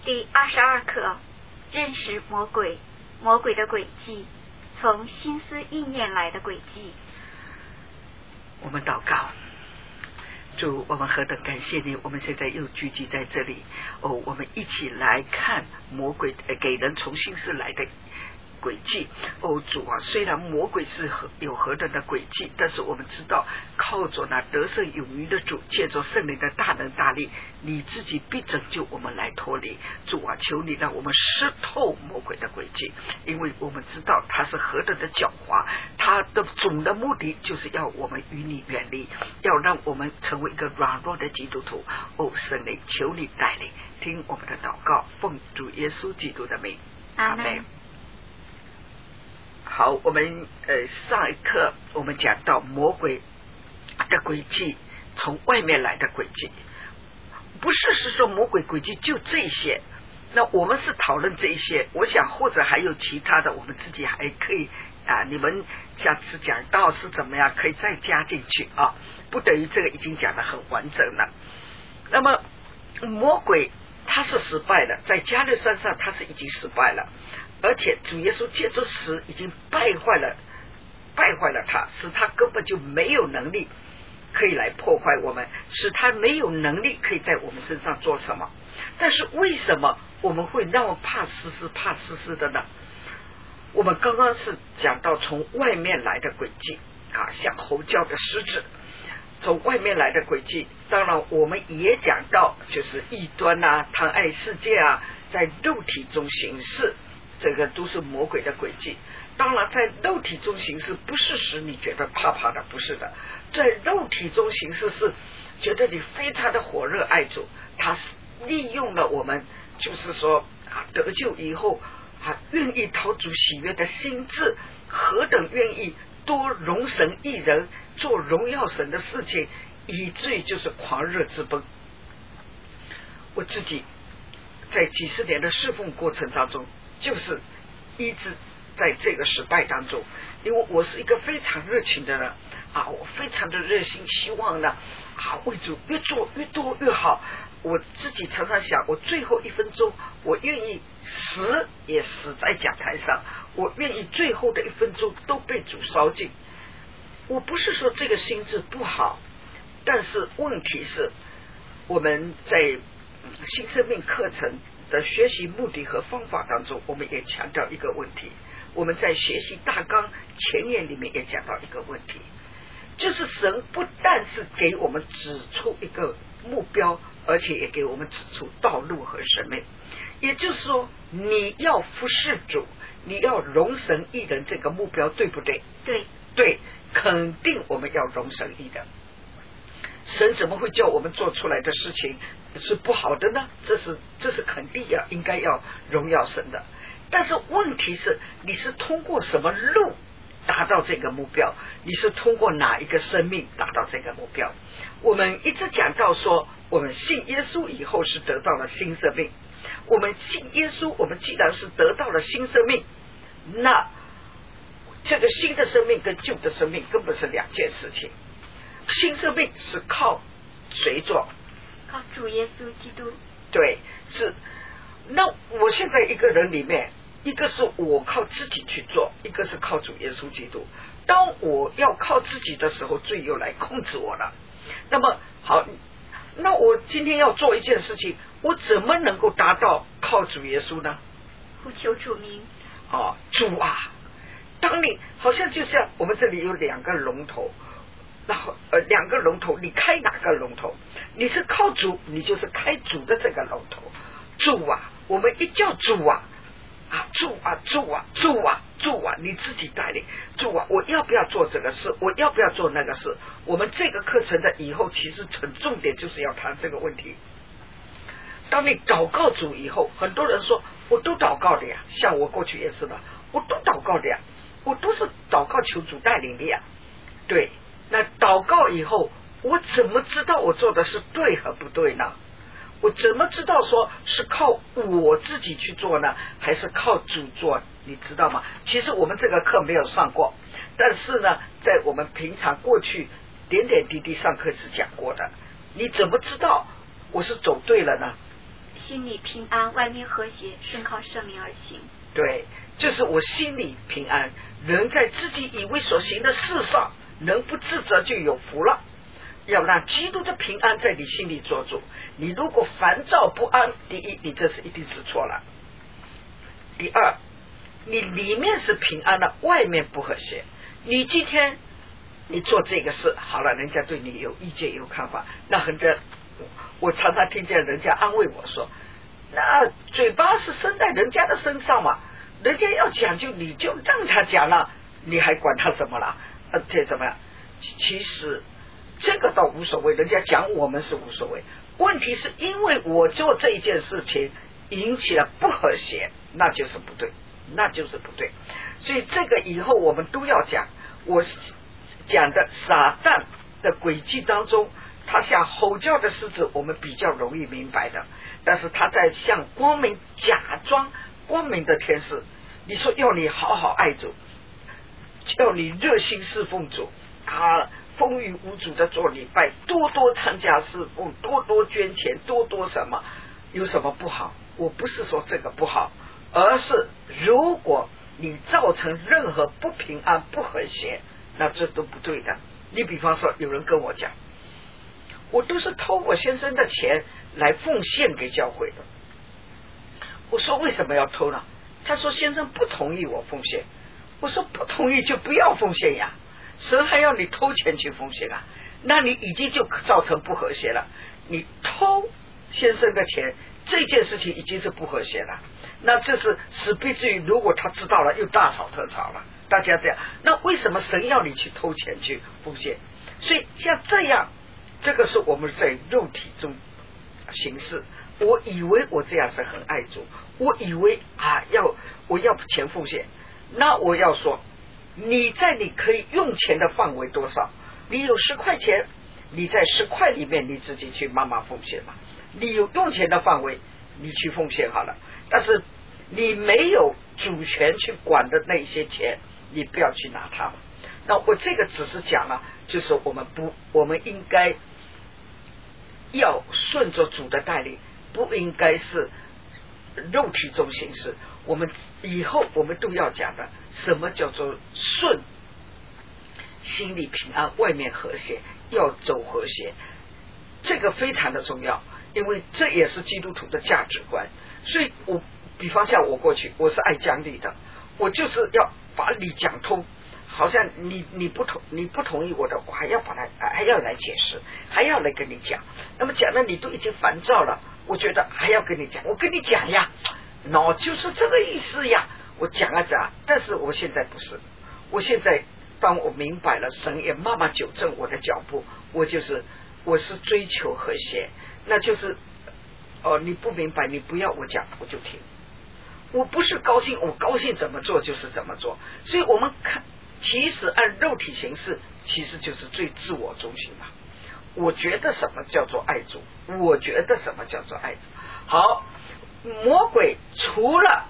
第22课，认识魔鬼，魔鬼的诡计，从心思意念来的诡计。 我们祷告，主，我们何等感谢你，我们现在又聚集在这里，我们一起来看魔鬼给人从心思来的诡计。主啊，虽然魔鬼是有何等的诡计，但是我们知道靠着那得胜有余的主，借着圣灵的大能大力，你自己必拯救我们来脱离。主啊，求你让我们识透魔鬼的诡计，因为我们知道他是何等的狡猾，他的总的目的就是要我们与你远离，要让我们成为一个软弱的基督徒。圣灵，求你带领，听我们的祷告，奉主耶稣基督的名， 阿门。 好，我们上一课我们讲到魔鬼的诡计，从外面来的诡计，不是说魔鬼诡计就这些，那我们是讨论这一些，我想或者还有其他的，我们自己还可以你们下次讲到是怎么样可以再加进去不等于这个已经讲得很完整了。那么魔鬼他是失败了，在加略山上他是已经失败了，而且主耶稣借着死已经败坏了他，使他根本就没有能力可以来破坏我们，使他没有能力可以在我们身上做什么。但是为什么我们会那么怕死的呢？我们刚刚是讲到从外面来的诡计像吼叫的狮子，从外面来的诡计。当然我们也讲到就是异端贪爱世界在肉体中行事，这个都是魔鬼的诡计。当然在肉体中行事不是使你觉得怕的，不是的，在肉体中行事是觉得你非常的火热爱主，他利用了我们就是说得救以后愿意讨主喜悦的心智，何等愿意多荣神益人，做荣耀神的事情，以至于就是狂热之奔。我自己在几十年的侍奉过程当中，就是一直在这个失败当中，因为我是一个非常热情的人我非常的热心，希望呢为主越做越多越好。我自己常常想，我最后1分钟我愿意死也死在讲台上，我愿意最后的1分钟都被主烧尽。我不是说这个心智不好，但是问题是我们在新生命课程的学习目的和方法当中，我们也强调一个问题，我们在学习大纲前言里面也讲到一个问题，就是神不但是给我们指出一个目标，而且也给我们指出道路和生命。也就是说你要服侍主，你要荣神益人，这个目标对不对？对，肯定我们要荣神益人。神怎么会叫我们做出来的事情是不好的呢？这是肯定应该要荣耀神的。但是问题是你是通过什么路达到这个目标，你是通过哪一个生命达到这个目标。我们一直讲到说我们信耶稣以后是得到了新生命，我们信耶稣，我们既然是得到了新生命，那这个新的生命跟旧的生命根本是两件事情。新生命是靠谁做？ 靠主耶稣基督。 对，是。那我现在一个人里面，一个是我靠自己去做，一个是靠主耶稣基督。当我要靠自己的时候，罪又来控制我了。那么好，那我今天要做一件事情，我怎么能够达到靠主耶稣呢？ 呼求主名。 主当你好像就像我们这里有2个龙头，然后2个龙头，你开哪个龙头？你是靠主，你就是开主的这个龙头。主我们一叫主主你自己带领。主我要不要做这个事？我要不要做那个事？我们这个课程的以后其实很重点就是要谈这个问题。当你祷告主以后，很多人说我都祷告的呀，像我过去也是的，我都祷告的呀，我都是祷告求主带领的呀。对，那祷告以后，我怎么知道我做的是对和不对呢？我怎么知道说是靠我自己去做呢，还是靠主做？你知道吗？其实我们这个课没有上过，但是呢在我们平常过去点点滴滴上课是讲过的。你怎么知道我是走对了呢？ 心里平安，外面和谐，顺靠圣灵而行。 对，就是我心里平安，人在自己以为所行的事上能不自责就有福了。要让基督的平安在你心里做主。你如果烦躁不安，第一，你这是一定是错了；第二，你里面是平安的，外面不和谐。你今天你做这个事好了，人家对你有意见有看法，那很正。我常常听见人家安慰我说，那嘴巴是生在人家的身上嘛，人家要讲究你就让他讲了，你还管他什么了？这怎么样？其实这个倒无所谓，人家讲我们是无所谓，问题是因为我做这一件事情引起了不和谐，那就是不对，那就是不对。所以这个以后我们都要讲。我讲的撒旦的诡计当中，他像吼叫的狮子，我们比较容易明白的，但是他在向光明假装光明的天使，你说要你好好爱主，要你热心侍奉主啊，风雨无阻的做礼拜，多多参加侍奉，多多捐钱，多多什么，有什么不好？我不是说这个不好，而是如果你造成任何不平安不和谐，那这都不对的。你比方说有人跟我讲，我都是偷我先生的钱来奉献给教会的。我说为什么要偷呢？他说先生不同意我奉献。我说不同意就不要奉献呀，神还要你偷钱去奉献啊？那你已经就造成不和谐了。你偷先生的钱，这件事情已经是不和谐了。那这是使必至于如果他知道了又大吵特吵了。大家这样，那为什么神要你去偷钱去奉献？所以像这样，这个是我们在肉体中行事。我以为我这样是很爱主，我以为我要钱奉献。那我要说，你在你可以用钱的范围多少？你有10块钱，你在10块里面你自己去慢慢奉献嘛。你有用钱的范围，你去奉献好了。但是你没有主权去管的那些钱，你不要去拿它。那我这个只是讲了，就是我们应该要顺着主的带领，不应该是肉体中行事。我们以后我们都要讲的，什么叫做顺？心里平安，外面和谐，要走和谐，这个非常的重要，因为这也是基督徒的价值观。所以我比方像我过去，我是爱讲理的，我就是要把理讲通。好像你不同意我的，我还要来解释，还要来跟你讲。那么讲了你都已经烦躁了，我觉得还要跟你讲，我跟你讲呀，就是这个意思呀。我讲啊讲，但是我现在不是，我现在当我明白了，神也慢慢纠正我的脚步，我是追求和谐，那就是你不明白，你不要我讲，我就听。我不是高兴，我高兴怎么做就是怎么做。所以我们看，其实按肉体行事，其实就是最自我中心嘛。我觉得什么叫做爱主，我觉得什么叫做爱主。好，魔鬼除了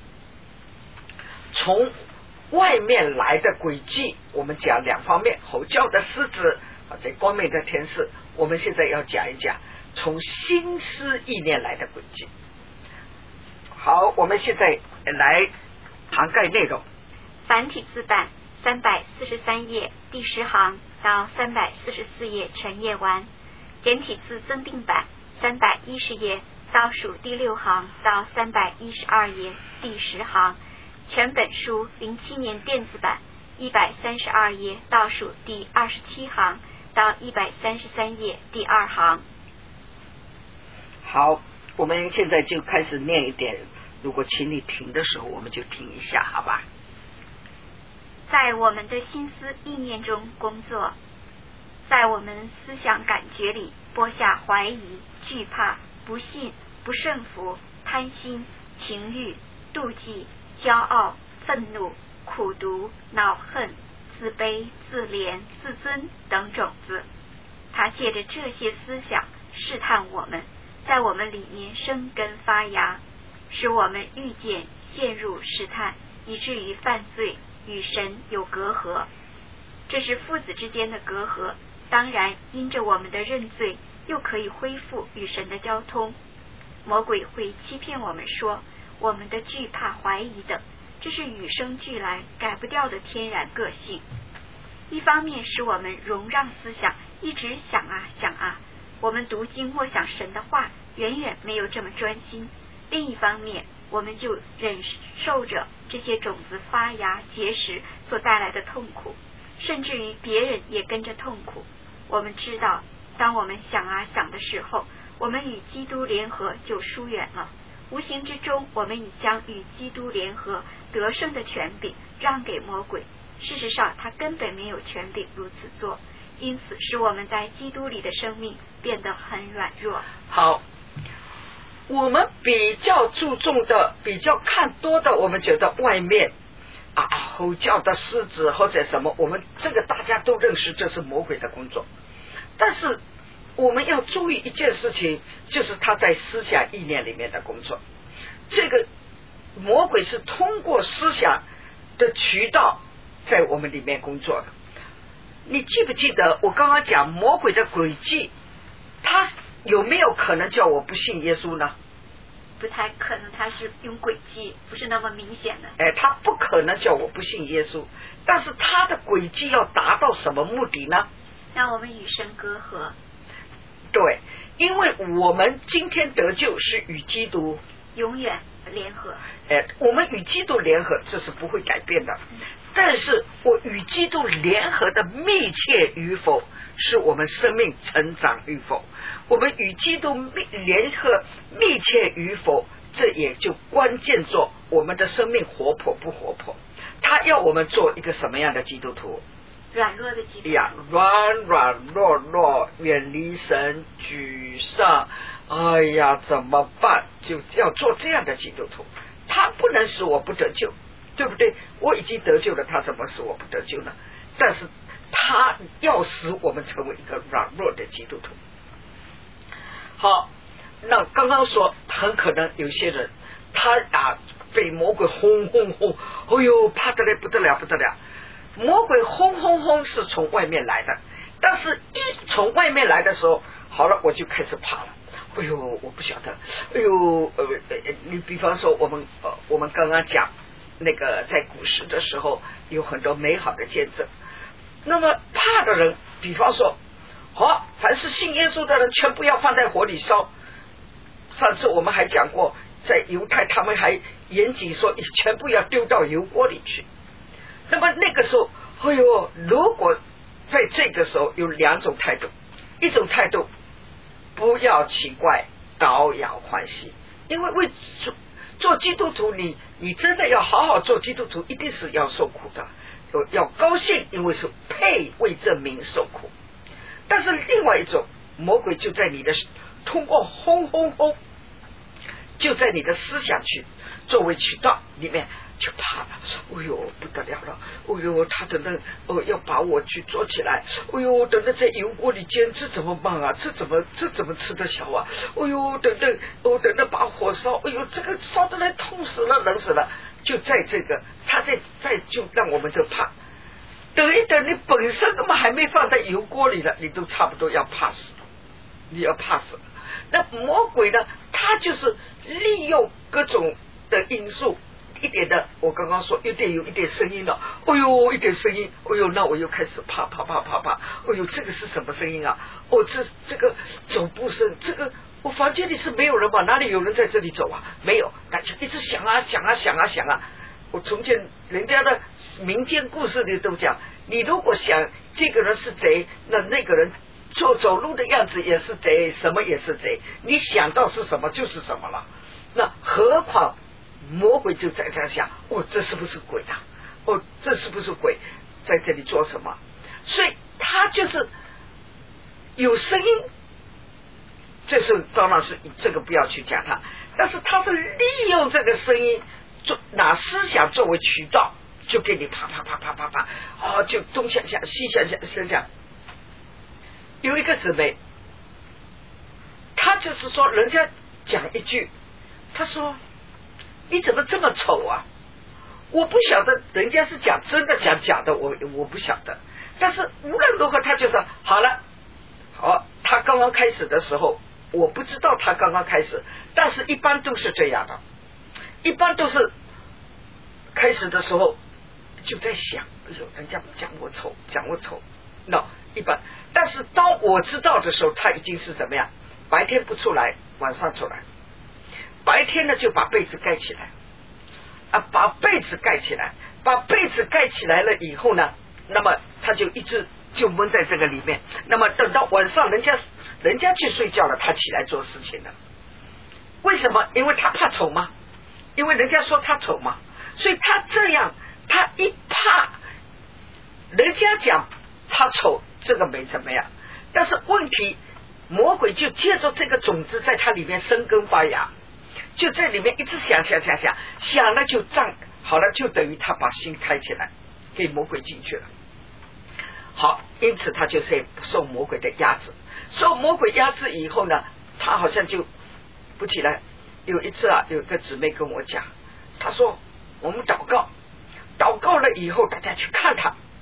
从外面来的诡计，我们讲2方面，吼叫的狮子，这光明的天使。我们现在要讲一讲从心思意念来的诡计。好，我们现在来涵盖内容。 繁体字版343页第10行到344页全页完，简体字增订版310页倒数第6行到312页第10行，全本书07年电子版132页倒数第27行到133页第2行。 好，我们现在就开始念一点，如果请你停的时候我们就停一下，好吧？ 在我们的心思意念中工作，在我们思想感觉里播下怀疑、惧怕、不信、不顺服、贪心、情欲、妒忌、骄傲、愤怒、苦毒、恼恨、自卑、自怜、自尊等种子。他借着这些思想试探我们，在我们里面生根发芽，使我们遇见陷入试探，以至于犯罪，与神有隔阂。这是父子之间的隔阂，当然因着我们的认罪，又可以恢复与神的交通。 魔鬼会欺骗我们说我们的惧怕、怀疑等，这是与生俱来改不掉的天然个性。一方面使我们容让思想一直想啊想啊，我们读经默想神的话远远没有这么专心；另一方面，我们就忍受着这些种子发芽结实所带来的痛苦，甚至于别人也跟着痛苦。我们知道，当我们想啊想的时候，我们与基督联合就疏远了，无形之中我们已将与基督联合得胜的权柄让给魔鬼。事实上他根本没有权柄如此做，因此使我们在基督里的生命变得很软弱。 好，我们比较注重的、比较看多的，我们觉得外面吼叫的狮子或者什么，我们这个大家都认识，这是魔鬼的工作。但是我们要注意一件事情，就是他在思想意念里面的工作。这个魔鬼是通过思想的渠道在我们里面工作的。你记不记得我刚刚讲魔鬼的诡计，他有没有可能叫我不信耶稣呢？ 不太可能，他是用诡计，不是那么明显的。 他不可能叫我不信耶稣，但是他的诡计要达到什么目的呢？ 让我们与神隔阂。 对，因为我们今天得救是与基督永远联合。 我们与基督联合，这是不会改变的。但是我与基督联合的密切与否，是我们生命成长与否。我们与基督联合密切与否，这也就关键做我们的生命活泼不活泼。他要我们做一个什么样的基督徒？ 软弱的基督徒呀，软弱，远离神，沮丧，哎呀，怎么办？就要做这样的基督徒。他不能使我不得救，对不对？我已经得救了，他怎么使我不得救呢？但是他要使我们成为一个软弱的基督徒。好，那刚刚说很可能有些人他被魔鬼轰，哎呦，怕得来不得了。魔鬼轰是从外面来的，但是一从外面来的时候，好了，我就开始怕了。哎呦，我不晓得。哎呦，你比方说我们刚刚讲那个在古时的时候有很多美好的见证。那么怕的人，比方说凡是信耶稣的人全部要放在火里烧。上次我们还讲过，在犹太他们还严谨说全部要丢到油锅里去。那么那个时候，哎呦，如果在这个时候有两种态度，一种态度不要奇怪，倒要欢喜，因为做基督徒，你真的要好好做基督徒，一定是要受苦的，要高兴，因为是配为这名受苦。但是另外一种，魔鬼就在你的通过轰，就在你的思想去作为渠道里面就怕了，哎呦不得了了，哎呦他等等要把我去做起来，哎呦等等在油锅里煎，这怎么办啊？这怎么吃得消啊？哎呦等等把火烧，哎呦这个烧得来痛死了，冷死了。就在这个他在就让我们就怕。等一等，你本身根本还没放在油锅里了，你都差不多要怕死了，你要怕死了。那魔鬼呢，他就是利用各种的因素，一点的，我刚刚说有一点声音了，哎呦一点声音，哎呦那我又开始怕，哎呦这个是什么声音啊？这个走步声，这个我房间里是没有人吧？哪里有人在这里走啊？没有，那就一直想啊。我从前人家的民间故事里都讲，你如果想这个人是贼，那个人走路的样子也是贼，什么也是贼，你想到是什么就是什么了。那何况魔鬼就在这想，这是不是鬼啊？这是不是鬼在这里做什么？所以他就是有声音，这是当然是这个不要去讲他，但是他是利用这个声音拿思想作为渠道，就给你啪，就东想想西想。有一个姊妹，她就是说人家讲一句，她说你怎么这么丑啊？我不晓得人家是讲真的讲假的，我不晓得。但是无论如何，她就说好了。她刚刚开始的时候， 我不知道他刚刚开始，但是一般都是这样的，一般都是开始的时候就在想，哎呦，人家讲我丑，讲我丑，那一般。但是当我知道的时候，他已经是怎么样？白天不出来，晚上出来。白天呢就把被子盖起来，把被子盖起来，把被子盖起来了以后呢，那么他就一直就闷在这个里面。那么等到晚上人家去睡觉了，他起来做事情了。为什么？因为他怕丑吗？因为人家说他丑嘛，所以他这样，他一怕人家讲他丑，这个没怎么样。但是问题，魔鬼就借着这个种子在他里面生根发芽，就在里面一直想了就胀好了，就等于他把心开起来，给魔鬼进去了。好，因此他就是受魔鬼的压制，受魔鬼压制以后呢，他好像就不起来。有一次有一个姊妹跟我讲，她说我们祷告了以后，大家去看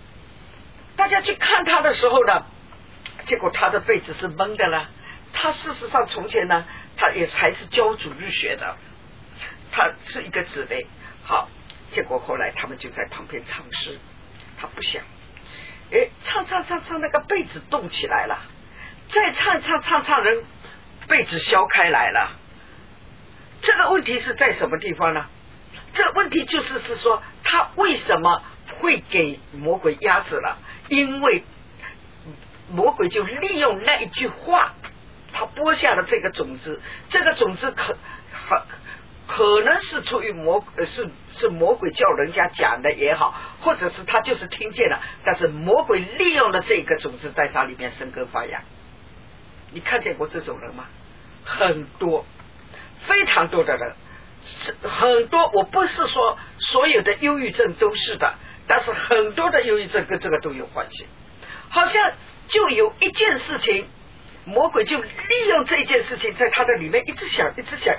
他的时候呢，结果他的被子是闷的了。他事实上从前呢，他也还是教主日学的，他是一个姊妹。好，结果后来他们就在旁边唱诗，他不想，唱那个被子动起来了，再唱人被子消开来了。这个问题是在什么地方呢？这个问题就是说他为什么会给魔鬼压制了？因为魔鬼就利用那一句话，他播下了这个种子，这个种子可能是出于是魔鬼叫人家讲的也好，或者是他就是听见了，但是魔鬼利用了这个种子在他里面生根发芽。你看见过这种人吗？很多，非常多的人，很多。我不是说所有的忧郁症都是的，但是很多的忧郁症跟这个都有关系。好像就有一件事情，魔鬼就利用这件事情在他的里面一直想。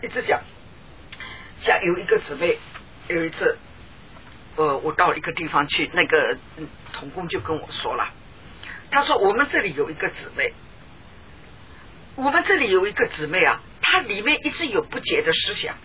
像有一个姊妹，有一次我到一个地方去，那个同工就跟我说了，他说我们这里有一个姊妹啊，她里面一直有不洁的思想，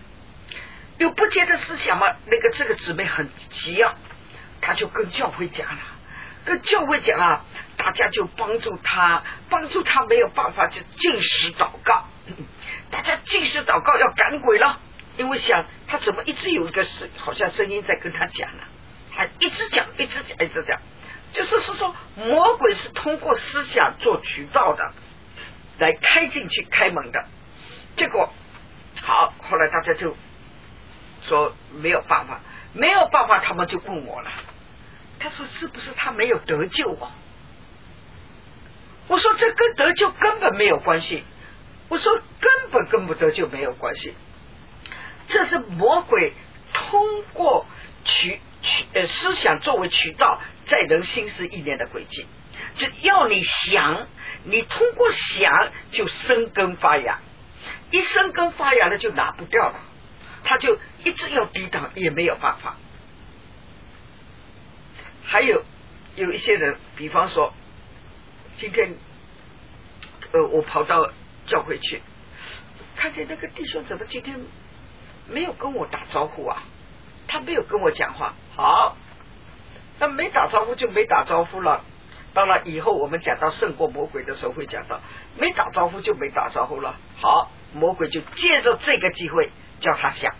嘛，这个姊妹很急啊，她就跟教会讲啊，大家就帮助她没有办法就禁食祷告，大家禁食祷告要赶鬼了，因为想她怎么一直有一个好像声音在跟她讲呢，她一直讲，就是说魔鬼是通过思想做渠道的，来开进去开门的。结果好，后来大家就说没有办法，他们就问我了，他说是不是他没有得救啊？我说这跟得救根本没有关系，我说根本跟不得救没有关系，这是魔鬼通过思想作为渠道，在人心思意念的轨迹，就要你想，你通过想就生根发芽，一生根发芽了就拿不掉了，他就一直要抵挡也没有办法。还有一些人，比方说今天我跑到教会去，看见那个弟兄怎么今天没有跟我打招呼啊，他没有跟我讲话。好，那没打招呼就没打招呼了，当然以后我们讲到胜过魔鬼的时候会讲到，没打招呼就没打招呼了。好，魔鬼就借着这个机会叫他想，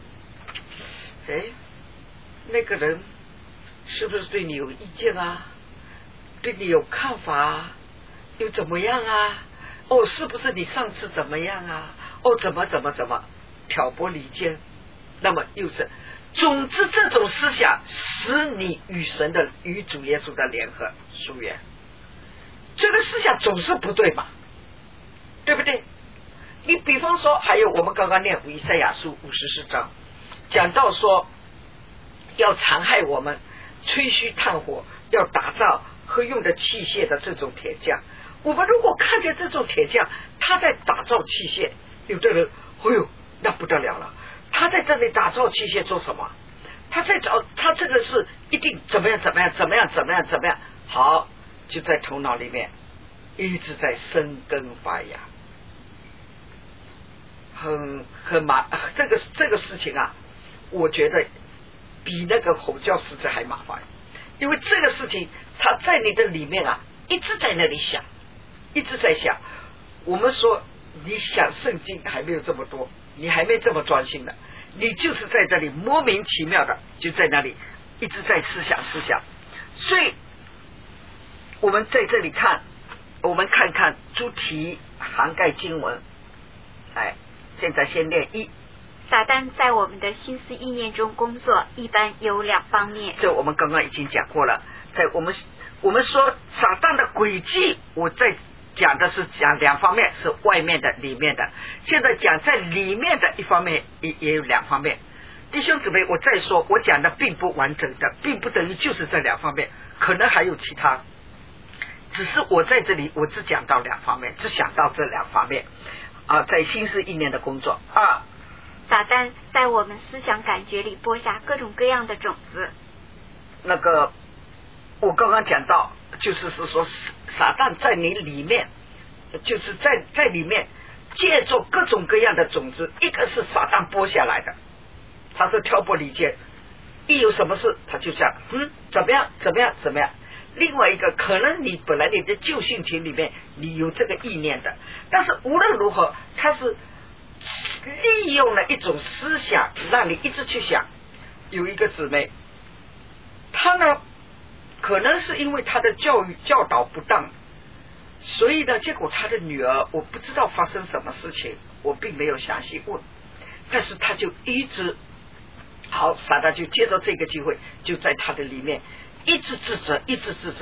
那个人是不是对你有意见啊？对你有看法啊？又怎么样啊？是不是你上次怎么样啊？怎么挑拨离间？那么又是，总之这种思想使你与主耶稣的联合疏远，这个思想总是不对嘛，对不对？你比方说，还有我们刚刚念以赛亚书54章，讲到说要残害我们，吹嘘炭火，要打造和用的器械的这种铁匠。我们如果看见这种铁匠他在打造器械，有的人那不得了了，他在这里打造器械做什么？他这个是一定怎么样，好，就在头脑里面一直在生根发芽。 这个事情啊，我觉得比那个吼叫狮子还麻烦，因为这个事情它在你的里面啊，一直在那里想，一直在想。我们说你想圣经还没有这么多，你还没这么专心的，你就是在这里莫名其妙的就在那里一直在思想。所以我们在这里看，我们看看主题涵盖经文。现在先念一。 撒旦在我们的心思意念中工作，一般有2方面。 这我们刚刚已经讲过了，在我们说撒旦的诡计，我在讲的是讲2方面，是外面的里面的。现在讲在里面的一方面也有2方面。弟兄姊妹，我再说，我讲的并不完整的，并不等于就是这2方面，可能还有其他，只是我在这里我只讲到2方面，只想到这2方面在心思意念的工作。 撒旦在我们思想感觉里播下各种各样的种子。 那个我刚刚讲到，就是说撒旦在你里面，就是在里面借助各种各样的种子。一个是撒旦播下来的，他是挑拨离间，一有什么事他就讲怎么样。另外一个可能你本来你的旧性情里面你有这个意念的，但是无论如何他是利用了一种思想让你一直去想。有一个姊妹，她呢可能是因为她的教导不当，所以呢结果她的女儿，我不知道发生什么事情，我并没有详细问，但是她就一直撒旦就借着这个机会，就在她的里面一直自责，就一直自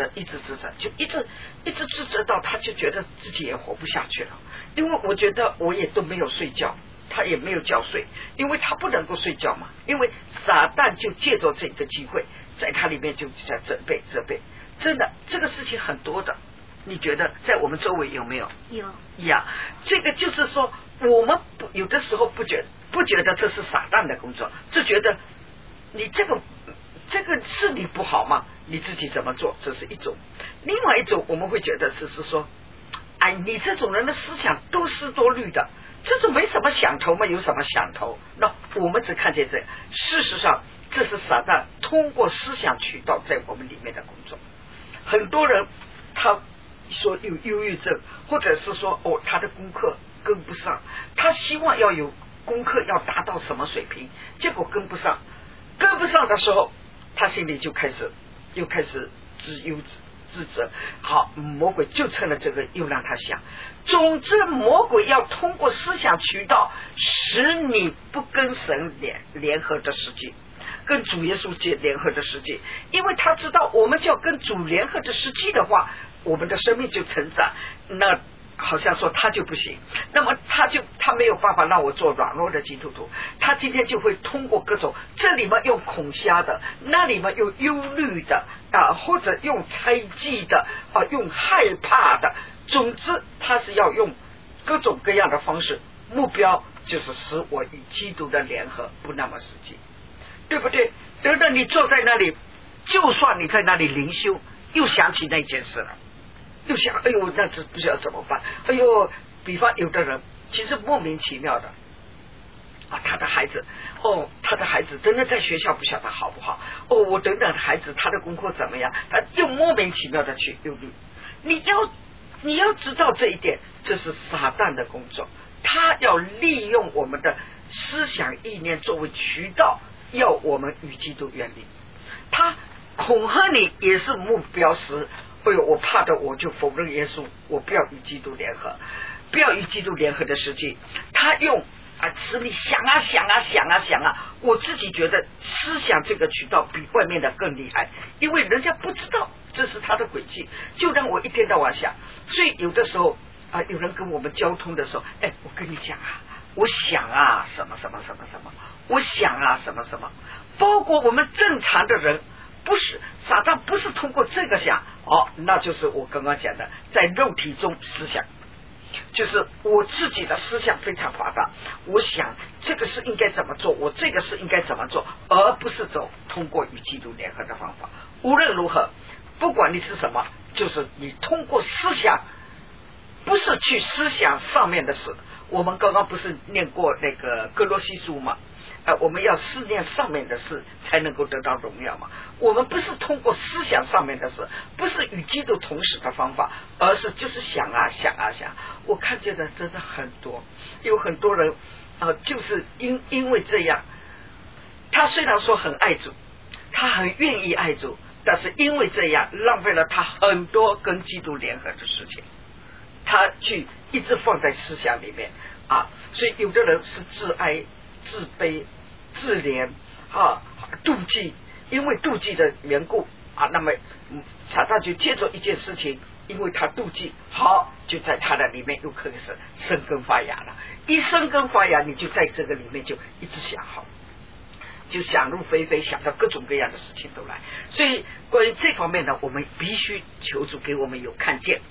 责到她就觉得自己也活不下去了。因为我觉得我也都没有睡觉，他也没有觉睡，因为他不能够睡觉嘛。因为撒旦就借着这个机会，在他里面就在责备。真的，这个事情很多的。你觉得在我们周围有没有？ 有呀。这个就是说，我们有的时候不觉得这是撒旦的工作，只觉得你这个是你不好吗？你自己怎么做？这是一种。另外一种我们会觉得是说，你这种人的思想多思多虑的，这种没什么想头嘛，有什么想头？那我们只看见这，事实上这是撒旦通过思想渠道在我们里面的工作。很多人他说有忧郁症，或者是说他的功课跟不上，他希望要有功课要达到什么水平，结果跟不上的时候，他心里就开始自责。魔鬼就趁了这个又让他想。总之魔鬼要通过思想渠道使你不跟神联合的实际，跟主耶稣联合的实际，因为他知道我们要跟主联合的实际的话，我们的生命就成长。那好像说他就不行，那么他没有办法让我做软弱的基督徒，他今天就会通过各种，这里面用恐吓的，那里面用忧虑的或者用猜忌的用害怕的，总之他是要用各种各样的方式，目标就是使我与基督的联合不那么实际，对不对？等等你坐在那里，就算你在那里灵修，又想起那件事了，又想那这不知道怎么办。比方有的人其实莫名其妙的他的孩子真的在学校不晓得好不好，我等等孩子他的功课怎么样，他又莫名其妙的去忧虑。你要知道这一点，这是撒旦的工作，他要利用我们的思想意念作为渠道，要我们与基督远离。他恐吓你也是目标时，我怕的我就否认耶稣，我不要与基督联合，不要与基督联合的实际。他用使你想，我自己觉得思想这个渠道比外面的更厉害，因为人家不知道这是他的轨迹，就让我一天到晚想。所以有的时候有人跟我们交通的时候，我跟你讲我想什么，我想什么，包括我们正常的人，不是撒旦不是通过这个想那就是我刚刚讲的在肉体中思想，就是我自己的思想非常发达，我想这个是应该怎么做，我这个是应该怎么做，而不是走通过与基督联合的方法。无论如何，不管你是什么，就是你通过思想，不是去思想上面的事。 我们刚刚不是念过那个哥罗西书吗？我们要思念上面的事才能够得到荣耀嘛。我们不是通过思想上面的事，不是与基督同时的方法，而是就是想啊想啊想。我看见的真的很多，有很多人就是因为这样，他虽然说很爱主，他很愿意爱主，但是因为这样浪费了他很多跟基督联合的事情，他去一直放在思想里面所以有的人是自哀、自卑、自怜妒忌，因为妒忌的缘故那么撒旦就借着一件事情，因为他妒忌，就在他的里面又可以生根发芽了。一生根发芽，你就在这个里面就一直想就想入非非，想到各种各样的事情都来。所以关于这方面呢，我们必须求主给我们有看见。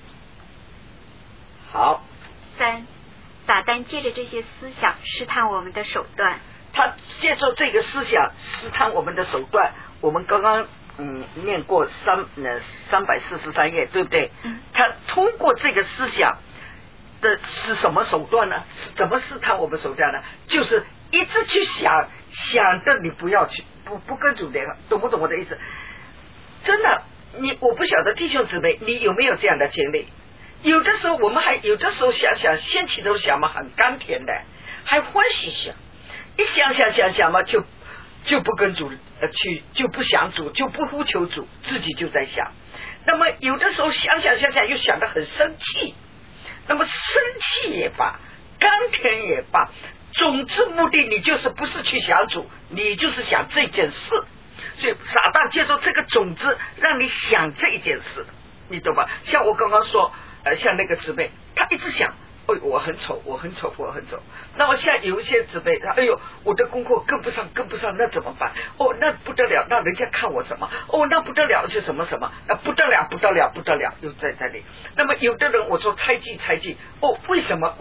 好 ，3，撒旦借着这些思想试探我们的手段。 他借着这个思想试探我们的手段，我们刚刚念过343页，对不对？他通过这个思想的是什么手段呢？是怎么试探我们手段呢？就是一直去想着你不要去不跟主联合，懂不懂我的意思？真的，我不晓得弟兄姊妹你有没有这样的经历？有的时候我们有的时候想先起头想嘛，很甘甜的，还欢喜想，一想嘛就不跟主去，就不想主，就不呼求主，自己就在想。那么有的时候想又想得很生气，那么生气也罢，甘甜也罢，总之目的你就是不是去想主，你就是想这件事。所以撒旦借助这个种子让你想这件事，你懂吧？像我刚刚说像那个姊妹，她一直想我很丑。那么像有一些姊妹，哎呦，我的功课跟不上，那怎么办？那不得了，那人家看我什么？那不得了是什么？那不得了，又在这里。那么有的人我说猜忌，为什么？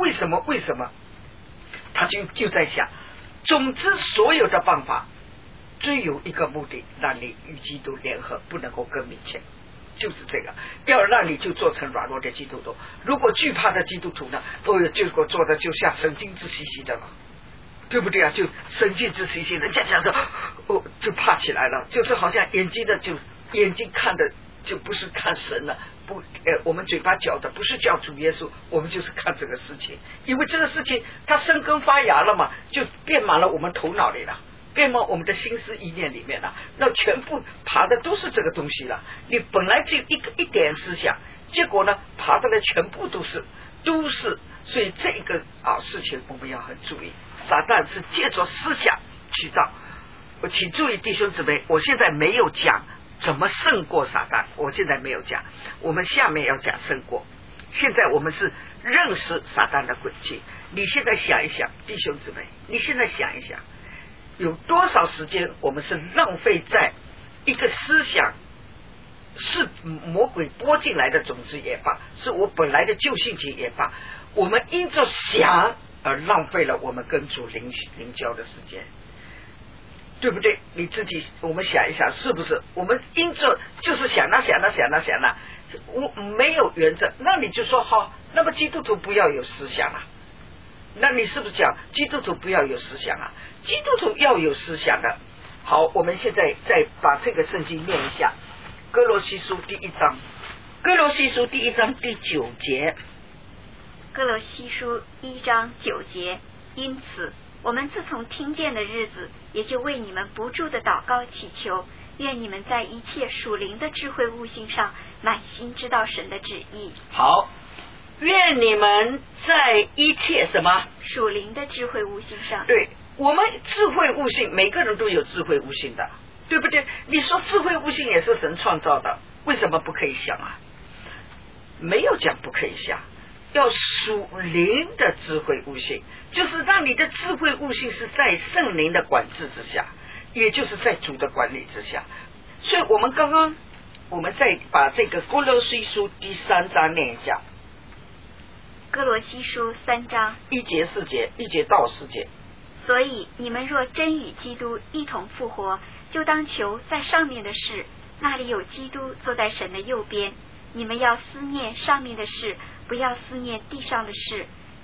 他就在想，总之所有的办法，最有一个目的，让你与基督联合，不能够更密切。就是这个，要让你就做成软弱的基督徒。如果惧怕的基督徒呢，结果做的就像神经质兮兮的了，对不对啊？就神经质兮兮的，人家讲说就怕起来了，就是好像眼睛看的就不是看神了，我们嘴巴讲的不是叫主耶稣，我们就是看这个事情，因为这个事情它生根发芽了嘛，就变满了我们头脑里了，变满我们的心思意念里面了，那全部爬的都是这个东西了。你本来就一点思想，结果呢爬的呢全部都是，所以这个事情我们要很注意。撒旦是借着思想去到，请注意弟兄姊妹，我现在没有讲怎么胜过撒旦，我现在没有讲，我们下面要讲胜过。现在我们是认识撒旦的轨迹。你现在想一想，弟兄姊妹，你现在想一想，有多少时间我们是浪费在一个思想是魔鬼播进来的种子也罢，是我本来的旧性情也罢，我们因着想而浪费了我们跟主灵交的时间，对不对？你自己我们想一想，是不是我们因着就是想我没有原则，那你就说好，那么基督徒不要有思想啊？那你是不是讲基督徒不要有思想啊？基督徒要有思想的。好，我们现在再把这个圣经念一下，哥罗西书第1章，哥罗西书第1章第9节， 哥罗西书1章9节，因此我们自从听见的日子，也就为你们不住的祷告祈求，愿你们在一切属灵的智慧悟性上满心知道神的旨意。 好，愿你们在一切什么属灵的智慧悟性上。 对，我们智慧悟性，每个人都有智慧悟性的，对不对？你说智慧悟性也是神创造的，为什么不可以想啊？没有讲不可以想，要属灵的智慧悟性，就是让你的智慧悟性是在圣灵的管制之下，也就是在主的管理之下。所以我们刚刚我们再把这个哥罗西书第3章念一下。 哥罗西书3章 1节4节，1节到4节。 所以你们若真与基督一同复活，就当求在上面的事，那里有基督坐在神的右边。你们要思念上面的事，不要思念地上的事，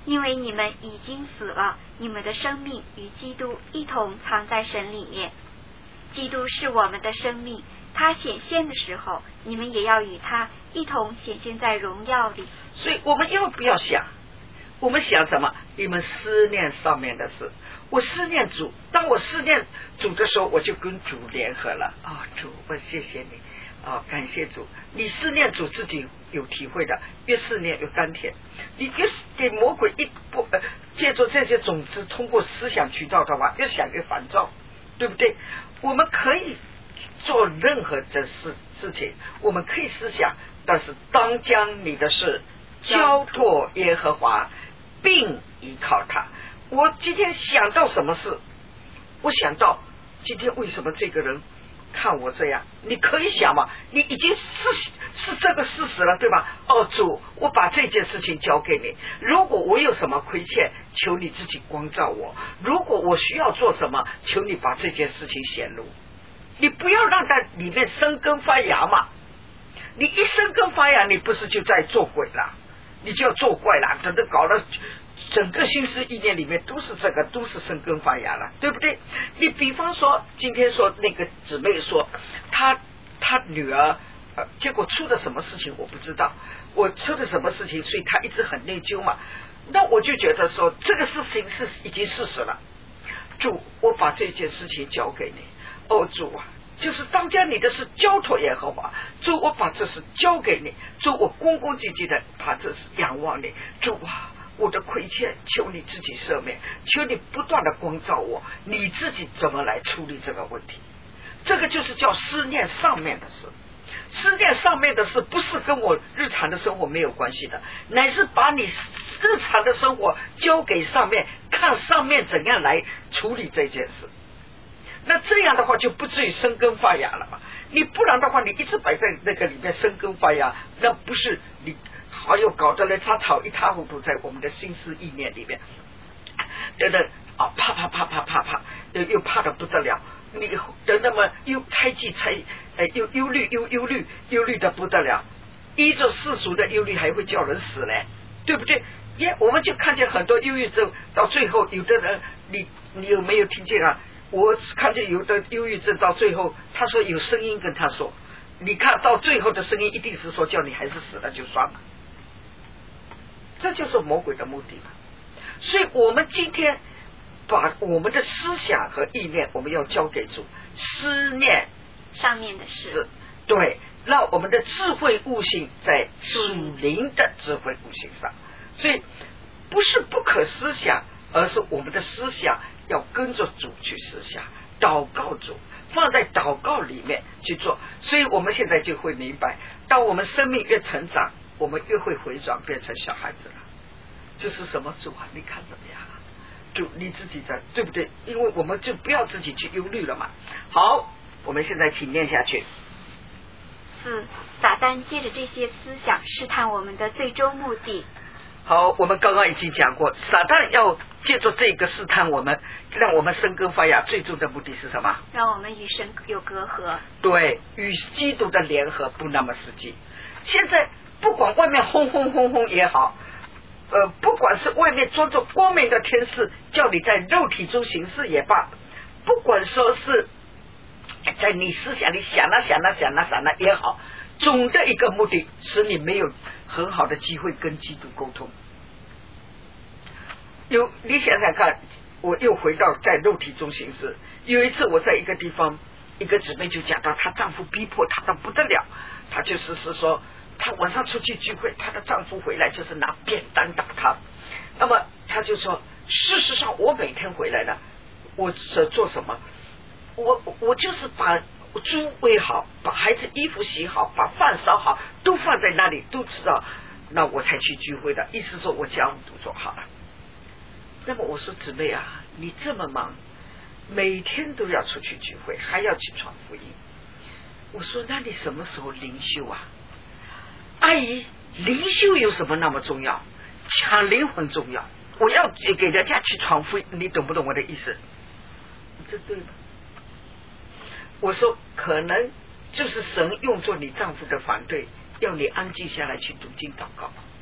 因为你们已经死了，你们的生命与基督一同藏在神里面。基督是我们的生命，他显现的时候，你们也要与他一同显现在荣耀里。 所以我们要不要想？我们想什么？你们思念上面的事。我思念主，当我思念主的时候，我就跟主联合了。主，我谢谢你。感谢主。你思念主，自己有体会的，越思念越甘甜。你越给魔鬼借助这些种子，通过思想渠道的话，越想越烦躁，对不对？我们可以做任何的事情，我们可以思想，但是当将你的事交托耶和华，并依靠他。我今天想到什么事，我想到今天为什么这个人看我这样，你可以想嘛，你已经是这个事实了，对吧？主，我把这件事情交给你，如果我有什么亏欠，求你自己光照我，如果我需要做什么，求你把这件事情显露，你不要让它里面生根发芽嘛。你一生根发芽，你不是就在做鬼了，你就要做怪了，整个搞了整个心思意念里面都是这个，都是生根发芽了，对不对？你比方说今天说那个姊妹说她女儿结果出了什么事情我不知道，我出了什么事情，所以她一直很内疚嘛。那我就觉得说这个事情是已经事实了，主，我把这件事情交给你。主啊，就是当将你的事交托耶和华，主，我把这事交给你，主，我恭恭敬敬的把这事仰望你，主啊，我的亏欠求你自己赦免，求你不断的光照我，你自己怎么来处理这个问题。这个就是叫思念上面的事。思念上面的事不是跟我日常的生活没有关系的，乃是把你日常的生活交给上面，看上面怎样来处理这件事。那这样的话就不至于生根发芽了嘛。你不然的话，你一直摆在那个里面生根发芽，那不是你好有搞得来杂草一塌糊涂在我们的心思意念里面，等等怕又怕得不得了，你等那么又猜忌又忧虑的不得了，依着世俗的忧虑还会叫人死嘞，对不对？我们就看见很多忧郁症到最后，有的人你有没有听见啊？我看见有的忧郁症到最后，他说有声音跟他说，你看到最后的声音一定是说叫你还是死了就算了，这就是魔鬼的目的嘛。所以我们今天把我们的思想和意念我们要交给主，思念上面的事， 对，让我们的智慧悟性在属灵的智慧悟性上。所以不是不可思想，而是我们的思想要跟着主去思想，祷告主，放在祷告里面去做。所以我们现在就会明白，当我们生命越成长，我们越会回转变成小孩子了。这是什么主啊？你看怎么样啊？主你自己在，对不对？因为我们就不要自己去忧虑了嘛。好，我们现在请念下去。 撒旦借着这些思想试探我们的最终目的。 好，我们刚刚已经讲过，撒旦要借助这个试探我们，让我们生根发芽，最终的目的是什么？ 让我们与神有隔阂。 对，与基督的联合不那么实际。现在不管外面轰也好，不管是外面装着光明的天使叫你在肉体中行事也罢，不管说是在你思想里想了也好，总的一个目的使你没有很好的机会跟基督沟通。你想想看，我又回到在肉体中行事。有一次我在一个地方，一个姊妹就讲到她丈夫逼迫她的不得了，她就是说她晚上出去聚会，她的丈夫回来就是拿扁担打她。那么她就说，事实上我每天回来了，我做什么？我就是把猪喂好，把孩子衣服洗好，把饭烧好，都放在那里，都知道，那我才去聚会的。意思说我家务都做好了。那么我说姊妹啊，你这么忙，每天都要出去聚会，还要去传福音，我说那你什么时候灵修啊？阿姨，灵修有什么那么重要？抢灵魂重要，我要给人家去传福音，你懂不懂我的意思？这对吗？我说可能就是神用作你丈夫的反对，要你安静下来去读经祷告。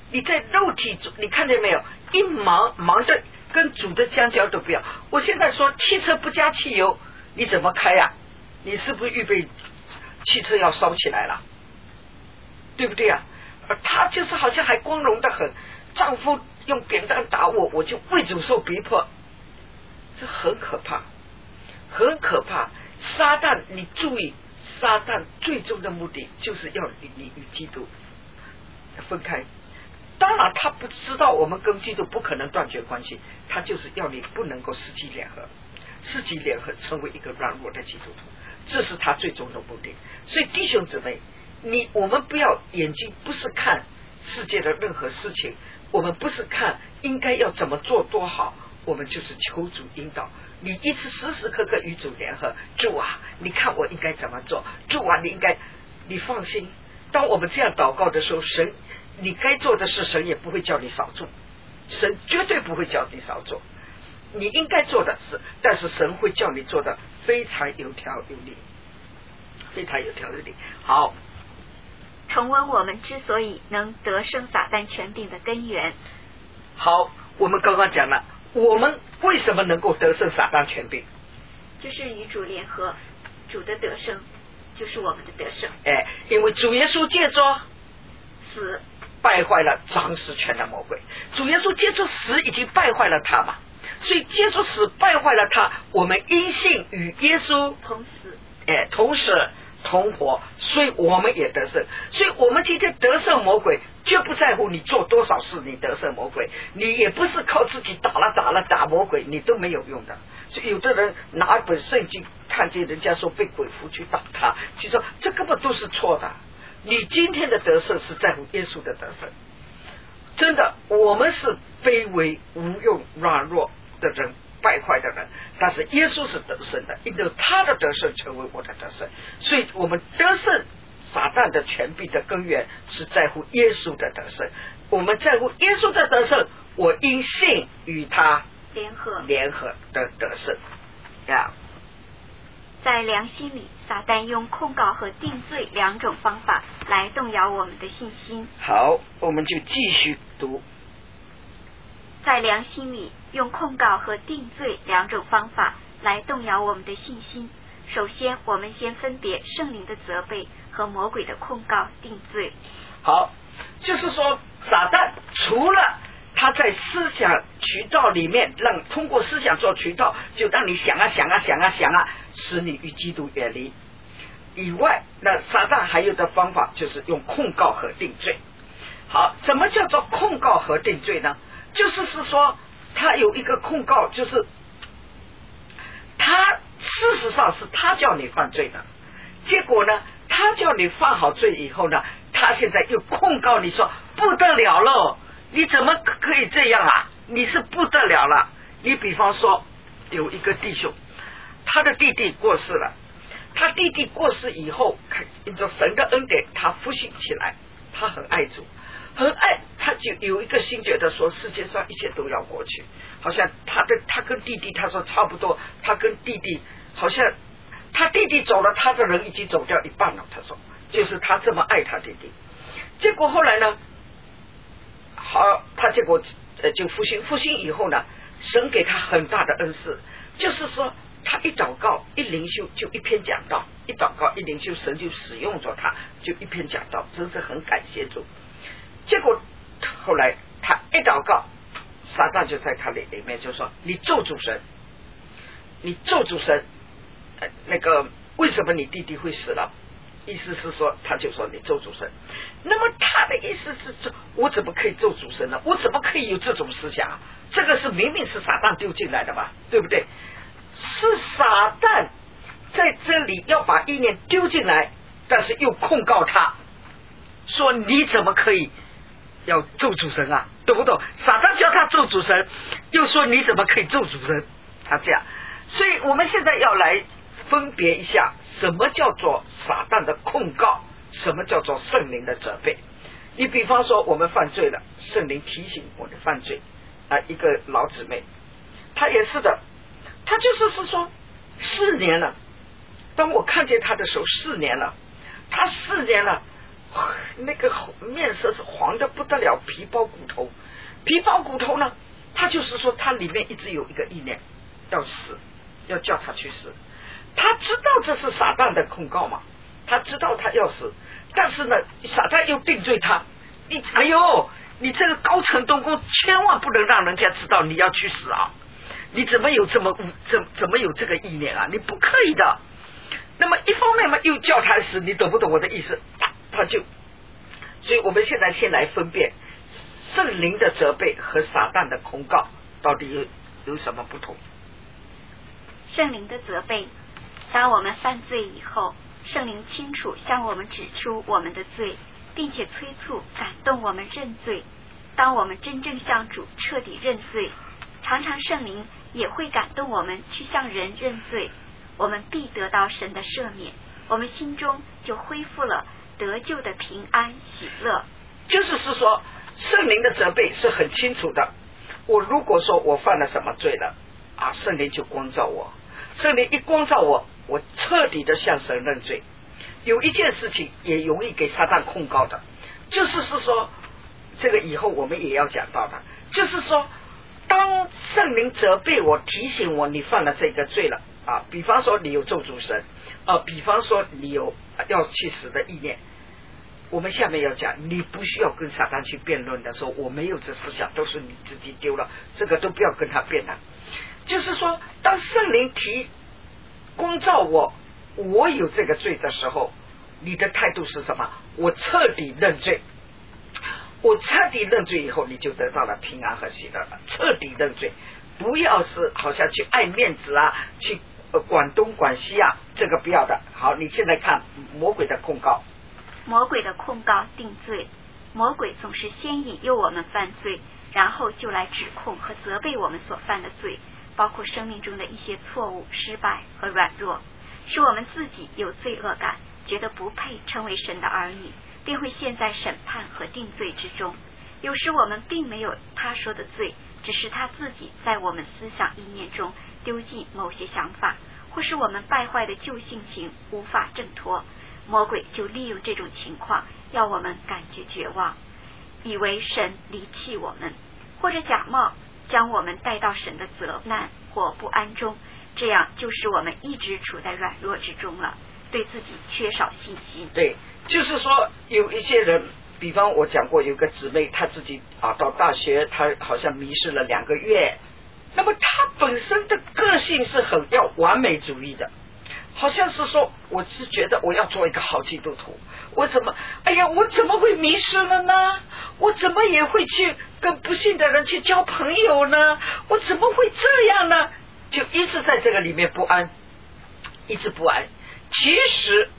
你在肉体中，你看见没有？一忙的跟主的相交都不要。我现在说汽车不加汽油，你怎么开呀？你是不是预备汽车要烧起来了？对不对啊？他就是好像还光荣的很，丈夫用扁担打我，我就为主受逼迫，这很可怕，很可怕。撒旦，你注意，撒旦最终的目的就是要你与基督分开。当然他不知道我们跟基督不可能断绝关系，他就是要你不能够世纪联合，世纪联合成为一个软弱的基督徒，这是他最终的目的。所以弟兄姊妹，我们不要眼睛不是看世界的任何事情，我们不是看应该要怎么做多好，我们就是求主引导。你一直时时刻刻与主联合，主啊，你看我应该怎么做？主啊，你放心，当我们这样祷告的时候，神，你该做的事，神也不会叫你少做，神绝对不会叫你少做。你应该做的事，但是神会叫你做的非常有条有理，非常有条有理。好， 重温我们之所以能得胜撒旦权柄的根源。 好，我们刚刚讲了，我们为什么能够得胜撒旦权柄？ 就是与主联合，主的得胜就是我们的得胜。 因为主耶稣借着死败坏了掌死权的魔鬼，主耶稣借着死已经败坏了他嘛，所以借着死败坏了他，我们因信与耶稣同死， 同死同活，所以我们也得胜。所以我们今天得胜魔鬼，绝不在乎你做多少事，你得胜魔鬼，你也不是靠自己打魔鬼，你都没有用的。所以有的人拿一本圣经，看见人家说被鬼附去打他，就说这根本都是错的。你今天的得胜是在乎耶稣的得胜，真的，我们是卑微无用软弱的人，败坏的人，但是耶稣是得胜的，因为他的得胜成为我的得胜，所以我们得胜撒旦的权柄的根源是在乎耶稣的得胜。我们在乎耶稣的得胜，我因信与他联合的得胜呀。 在良心里，撒旦用控告和定罪两种方法来动摇我们的信心。 好，我们就继续读。 在良心里，用控告和定罪两种方法来动摇我们的信心。首先，我们先分别圣灵的责备和魔鬼的控告定罪。 好，就是说撒旦除了他在思想渠道里面通过思想做渠道，就让你想啊，使你与基督远离以外，那撒旦还有的方法就是用控告和定罪。好，怎么叫做控告和定罪呢？就是说他有一个控告，就是他事实上是他叫你犯罪的，结果呢他叫你犯好罪以后呢，他现在又控告你说不得了了，你怎么可以这样啊？你是不得了了。你比方说有一个弟兄，他的弟弟过世了，他弟弟过世以后，因着神的恩典，他复兴起来，他很爱主，很爱，他就有一个心觉得说世界上一切都要过去，好像他跟弟弟他说差不多，他跟弟弟好像他弟弟走了，他的人已经走掉一半了，他说就是他这么爱他弟弟。结果后来呢，好，他结果就复兴以后呢，神给他很大的恩赐，就是说他一祷告一灵修就一篇讲道，一祷告一灵修，神就使用着他，就一篇讲道，真是很感谢主。结果后来他一祷告，撒旦就在他里面就说你咒主神，你咒主神，那个为什么你弟弟会死了？意思是说，他就说你咒主神。那么他的意思是，我怎么可以咒主神呢？我怎么可以有这种思想啊？这个是明明是撒旦丢进来的嘛，对不对？是撒旦在这里要把意念丢进来，但是又控告他，说你怎么可以要咒主神啊？懂不懂？撒旦叫他咒主神，又说你怎么可以咒主神？他这样，所以我们现在要来分别一下，什么叫做撒旦的控告，什么叫做圣灵的责备。你比方说我们犯罪了，圣灵提醒我的犯罪一个老姊妹，她也是的，她就是说4年了，当我看见她的时候4年了，她4年了那个面色是黄的不得了，皮包骨头。皮包骨头呢，他就是说他里面一直有一个意念要死，要叫他去死。他知道这是撒旦的控告嘛，他知道他要死，但是呢撒旦又定罪他，哎呦，你这个高层动工千万不能让人家知道你要去死啊，你怎么有怎么有这个意念啊，你不可以的。那么一方面嘛又叫他死，你懂不懂我的意思？他就，所以我们现在先来分辨圣灵的责备和撒旦的控告到底有什么不同。 圣灵的责备，当我们犯罪以后，圣灵清楚向我们指出我们的罪，并且催促感动我们认罪。当我们真正向主彻底认罪，常常圣灵也会感动我们去向人认罪，我们必得到神的赦免，我们心中就恢复了得救的平安喜乐。 就是说圣灵的责备是很清楚的，我如果说我犯了什么罪了啊，圣灵就光照我，圣灵一光照我，我彻底的向神认罪。有一件事情也容易给撒旦控告的，就是说这个以后我们也要讲到的，就是说当圣灵责备我提醒我你犯了这个罪了啊，比方说你有咒诅神啊，比方说你有要去死的意念，我们下面要讲，你不需要跟撒旦去辩论的，说我没有这思想，都是你自己丢了，这个都不要跟他辩了。就是说当圣灵光照我有这个罪的时候，你的态度是什么？我彻底认罪。我彻底认罪以后，你就得到了平安和喜乐了。彻底认罪，不要是好像去爱面子啊，去管东管西啊，这个不要的。好，你现在看魔鬼的控告。 魔鬼的控告定罪，魔鬼总是先引诱我们犯罪，然后就来指控和责备我们所犯的罪，包括生命中的一些错误、失败和软弱，使我们自己有罪恶感，觉得不配成为神的儿女，便会陷在审判和定罪之中。有时我们并没有他说的罪，只是他自己在我们思想意念中丢进某些想法，或是我们败坏的旧性情无法挣脱，魔鬼就利用这种情况要我们感觉绝望，以为神离弃我们，或者假冒将我们带到神的责难或不安中，这样就使我们一直处在软弱之中了，对自己缺少信心。 对，就是说有一些人，比方我讲过有个姊妹，她自己到大学，她好像迷失了2个月，那么她本身的个性是很要完美主义的，好像是说我是觉得我要做一个好基督徒，我怎么会迷失了呢？我怎么也会去跟不信的人去交朋友呢？我怎么会这样呢？就一直在这个里面不安，一直不安。其实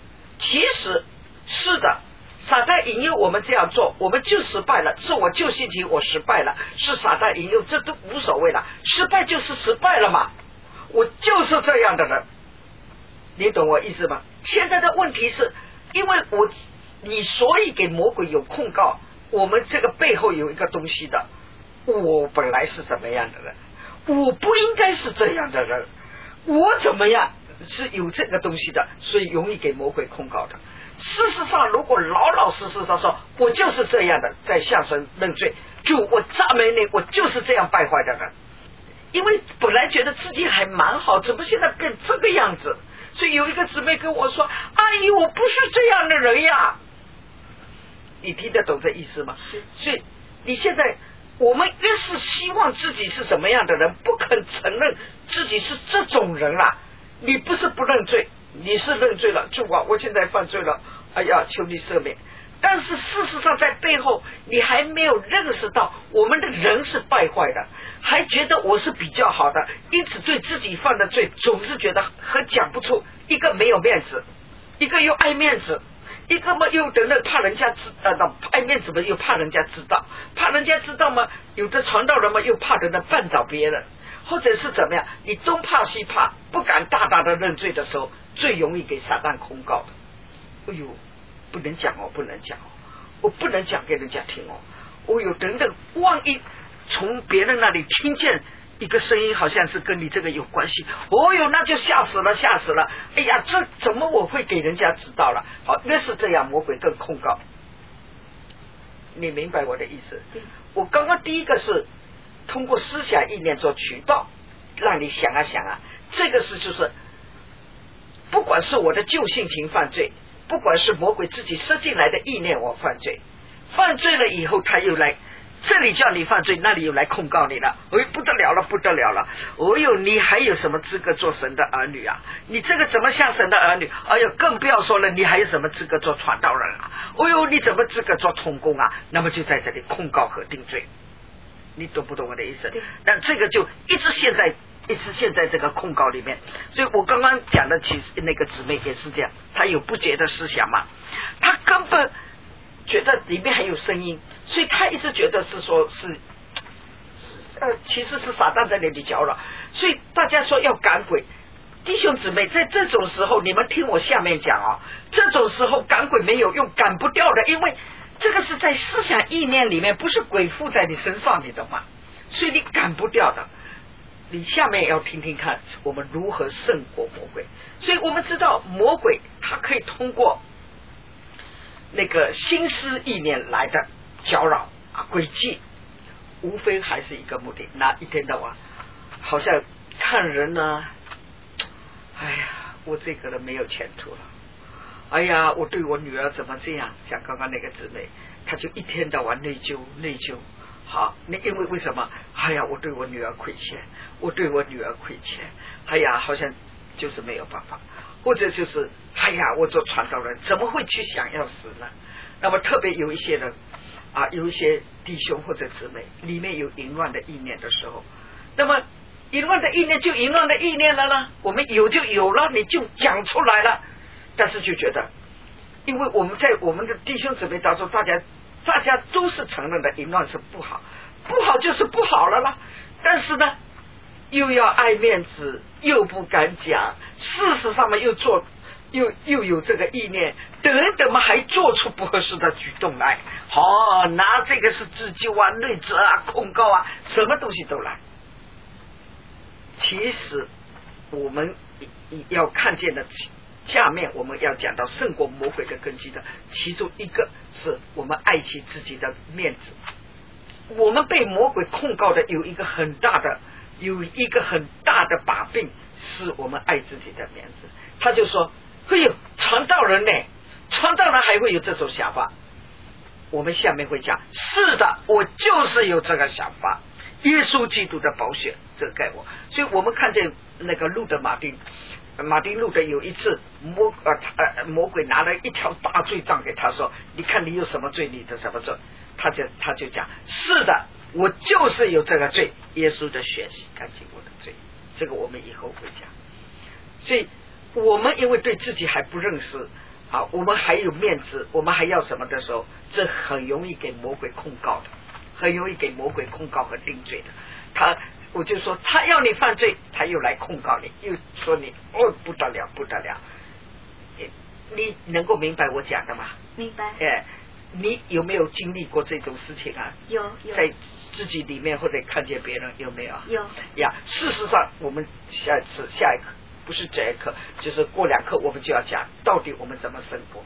是的，撒旦引诱我们这样做，我们就失败了，是我旧性情我失败了，是撒旦引诱，这都无所谓了，失败就是失败了嘛，我就是这样的人，你懂我意思吗？现在的问题是因为你所以给魔鬼有控告，我们这个背后有一个东西的，我本来是怎么样的人，我不应该是这样的人，我怎么样是有这个东西的，所以容易给魔鬼控告的。事实上如果老老实实的说我就是这样的，在向神认罪，就我赞美你，我就是这样败坏的人，因为本来觉得自己还蛮好，怎么现在变这个样子？所以有一个姊妹跟我说，阿姨我不是这样的人呀，你听得懂这意思吗？所以你现在我们越是希望自己是什么样的人，不肯承认自己是这种人啊，你不是不认罪，你是认罪了，主啊我现在犯罪了，哎呀求你赦免，但是事实上在背后你还没有认识到我们的人是败坏的，还觉得我是比较好的，因此对自己犯的罪总是觉得很讲不出，一个没有面子，一个又爱面子，一个嘛又等等怕人家爱面子嘛又怕人家知道，怕人家知道嘛，有的传道人嘛又怕等等绊倒别人，或者是怎么样，你东怕西怕，不敢大大的认罪的时候，最容易给撒旦控告的。哎呦，不能讲哦，不能讲哦，我不能讲给人家听哦。哦呦，等等，万一从别人那里听见一个声音好像是跟你这个有关系，哦哟，那就吓死了，吓死了！哎呀，这怎么我会给人家知道了？好，越是这样，魔鬼更控告。你明白我的意思？我刚刚第一个是通过思想意念做渠道，让你想啊想啊，这个是就是不管是我的旧性情犯罪，不管是魔鬼自己设进来的意念我犯罪，犯罪了以后他又来这里叫你犯罪，那里又来控告你了，哎，不得了了，不得了了！哦哟，你还有什么资格做神的儿女啊？你这个怎么像神的儿女？哎呦，更不要说了，你还有什么资格做传道人啊？哦哟，你怎么资格做童工啊？那么就在这里控告和定罪，你懂不懂我的意思？那这个就一直陷在这个控告里面。所以我刚刚讲的，其实那个姊妹也是这样，她有不洁的思想嘛，她根本觉得里面还有声音，所以他一直觉得是说是其实是撒旦在那里搅扰。所以大家说要赶鬼，弟兄姊妹，在这种时候你们听我下面讲啊，这种时候赶鬼没有用，赶不掉的，因为这个是在思想意念里面，不是鬼附在你身上，你懂吗？所以你赶不掉的。你下面要听听看我们如何胜过魔鬼。所以我们知道魔鬼他可以通过那个心思意念来的搅扰啊诡计，无非还是一个目的，那一天到晚好像看人呢，哎呀，我这个人没有前途了，哎呀，我对我女儿怎么这样，像刚刚那个姊妹，她就一天到晚内疚。好，那因为什么？哎呀，我对我女儿亏欠，哎呀，好像就是没有办法，或者就是哎呀，我做传道人怎么会去想要死呢？那么特别有一些人啊，有一些弟兄或者姊妹里面有淫乱的意念的时候，那么淫乱的意念就淫乱的意念了呢，我们有就有了，你就讲出来了，但是就觉得，因为我们在我们的弟兄姊妹当中，大家都是承认的淫乱是不好就是不好了啦，但是呢又要爱面子，又不敢讲，事实上嘛又有这个意念，等嘛还做出不合适的举动来，拿这个是自救啊、内责啊、控告啊，什么东西都来。其实我们要看见的下面我们要讲到胜过魔鬼的根基的，其中一个是我们爱惜自己的面子。我们被魔鬼控告的有一个很大的把柄，是我们爱自己的面子。他就说，哎呦，传道人呢？传道人还会有这种想法？我们下面会讲，是的，我就是有这个想法。耶稣基督的宝血遮盖我。所以我们看见那个路德马丁路德有一次魔鬼拿了一条大罪杖给他说，你看你有什么罪，你的什么罪，他就讲，是的，我就是有这个罪，耶稣的血洗干净我的罪。这个我们以后会讲。所以我们因为对自己还不认识啊，我们还有面子，我们还要什么的时候，这很容易给魔鬼控告的，很容易给魔鬼控告和定罪的。我就说他要你犯罪，他又来控告你，又说你不得了，你能够明白我讲的吗？ 明白。 你有没有经历过这种事情啊？ 有。 在自己里面或者看见别人有没有？ 有呀。事实上我们下一课不是这一课，就是过2课我们就要讲到底我们怎么生活。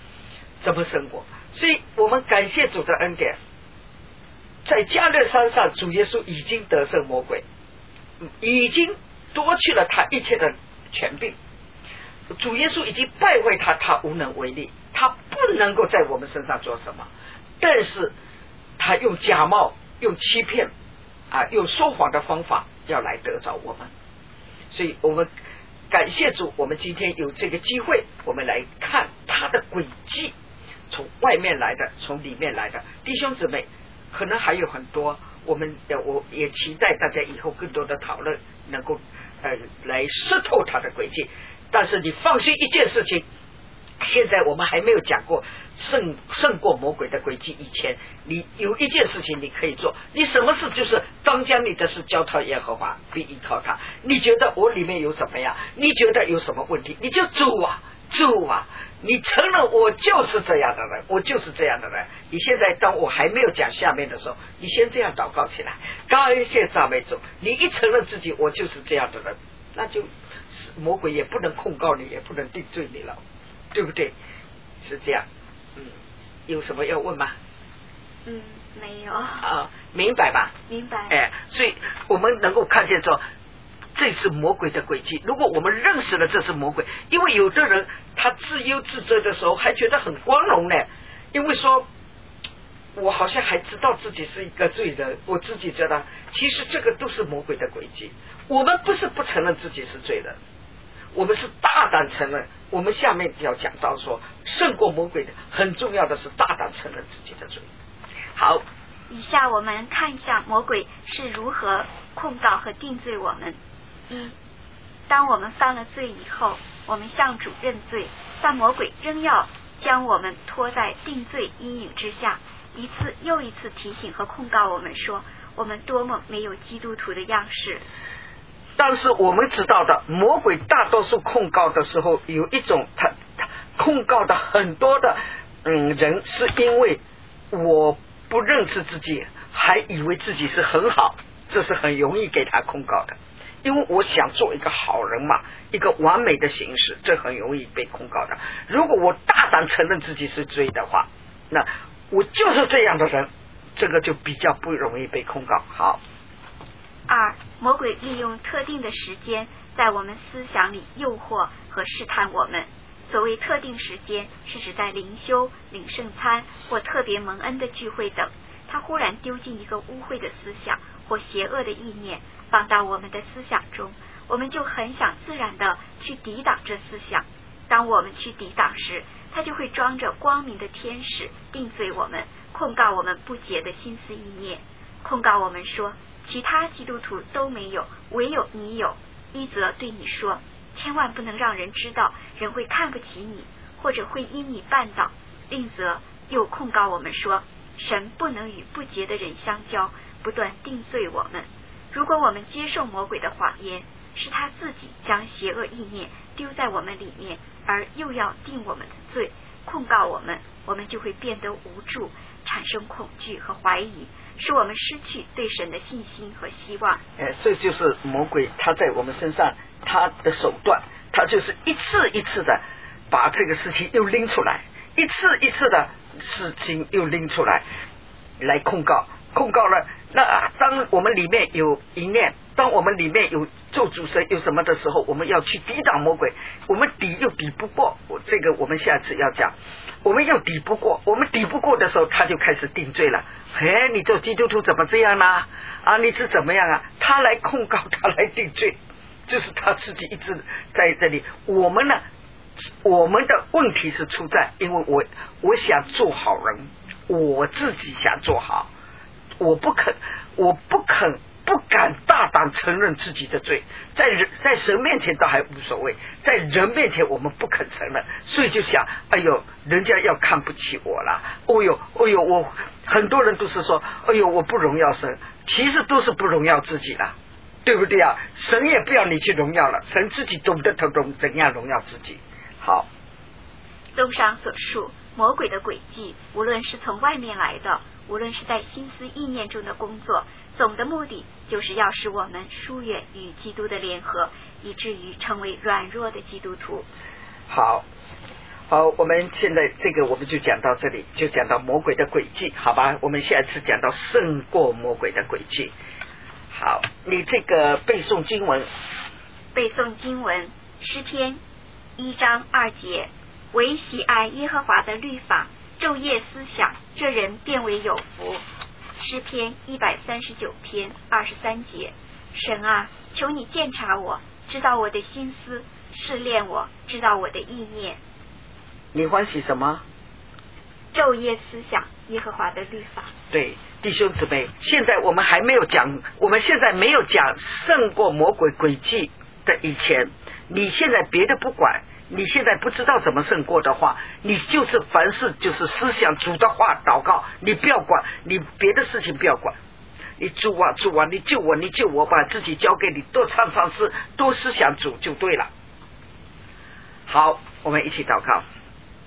所以我们感谢主的恩典，在加略山上主耶稣已经得胜魔鬼，已经夺去了他一切的权柄，主耶稣已经败坏他无能为力，他不能够在我们身上做什么，但是他用假冒，用欺骗用说谎的方法要来得着我们。所以我们感谢主，我们今天有这个机会，我们来看他的诡计，从外面来的，从里面来的。弟兄姊妹，可能还有很多，我也期待大家以后更多的讨论，能够来识透他的诡计。但是你放心一件事情，现在我们还没有讲过胜过魔鬼的诡计以前，你有一件事情你可以做，你什么事就是当将你的事交托耶和华，必依靠他。你觉得我里面有什么呀？你觉得有什么问题，你就主啊， 你承认我就是这样的人，我就是这样的人。你现在当我还没有讲下面的时候，你先这样祷告起来，感谢赞美主。你一承认自己我就是这样的人，那就魔鬼也不能控告你，也不能定罪你了，对不对？是这样。有什么要问吗？ 没有。 明白吧？ 明白。 所以我们能够看见说这是魔鬼的诡计。如果我们认识了这是魔鬼，因为有的人他自忧自责的时候还觉得很光荣呢，因为说我好像还知道自己是一个罪人，我自己知道，其实这个都是魔鬼的诡计。我们不是不承认自己是罪人，我们是大胆承认。我们下面要讲到说胜过魔鬼的很重要的是大胆承认自己的罪。好， 以下我们看一下魔鬼是如何控告和定罪我们。当我们犯了罪以后，我们向主认罪，但魔鬼仍要将我们拖在定罪阴影之下，一次又一次提醒和控告我们说我们多么没有基督徒的样式。 但是我们知道的，魔鬼大多数控告的时候有一种他控告的很多的人是因为我不认识自己，还以为自己是很好，这是很容易给他控告的。因为我想做一个好人嘛，一个完美的形式，这很容易被控告的。如果我大胆承认自己是罪的话，那我就是这样的人，这个就比较不容易被控告。好。 魔鬼利用特定的时间在我们思想里诱惑和试探我们。所谓特定时间，是指在灵修、领圣餐或特别蒙恩的聚会等，他忽然丢进一个污秽的思想或邪恶的意念放到我们的思想中，我们就很想自然的去抵挡这思想。当我们去抵挡时，他就会装着光明的天使定罪我们，控告我们不洁的心思意念，控告我们说其他基督徒都没有，唯有你有。一则对你说千万不能让人知道，人会看不起你，或者会因你绊倒。另则又控告我们说神不能与不洁的人相交，不断定罪我们。如果我们接受魔鬼的谎言，是他自己将邪恶意念丢在我们里面，而又要定我们的罪，控告我们，我们就会变得无助，产生恐惧和怀疑，使我们失去对神的信心和希望。 这就是魔鬼他在我们身上他的手段，他就是一次一次的把这个事情又拎出来，一次一次的事情又拎出来控告了。那当我们里面有一念，当我们里面有咒诅神有什么的时候，我们要去抵挡魔鬼，我们抵又抵不过。这个我们下次要讲，我们又抵不过，我们抵不过的时候，他就开始定罪了。你做基督徒怎么这样呢？你是怎么样啊？他来控告，他来定罪，就是他自己一直在这里。我们呢，我们的问题是出在，因为我想做好人，我自己想做好，我不敢大胆承认自己的罪，在神面前倒还无所谓，在人面前我们不肯承认，所以就想人家要看不起我了，我很多人都是说我不荣耀神，其实都是不荣耀自己了，对不对啊？神也不要你去荣耀了，神自己懂得怎样荣耀自己。好， 综上所述，魔鬼的诡计无论是从外面来的，无论是在心思意念中的工作，总的目的就是要使我们疏远与基督的联合，以至于成为软弱的基督徒。 好，我们现在这个我们就讲到这里，就讲到魔鬼的诡计，好吧？我们下次讲到胜过魔鬼的诡计。好，你这个背诵经文， 诗篇1章2节，唯喜爱耶和华的律法，昼夜思想，这人便为有福。诗篇139篇23节，神啊，求你鉴察我，知道我的心思，试炼我，知道我的意念。 你欢喜什么？ 昼夜思想耶和华的律法。 对，弟兄姊妹，现在我们还没有讲，我们现在没有讲胜过魔鬼诡计的以前，你现在别的不管，你现在不知道怎么胜过的话，你就是凡事就是思想主的话祷告，你不要管，你别的事情不要管，你主啊，你救我，把自己交给你，多唱诗，多思想主就对了。好，我们一起祷告。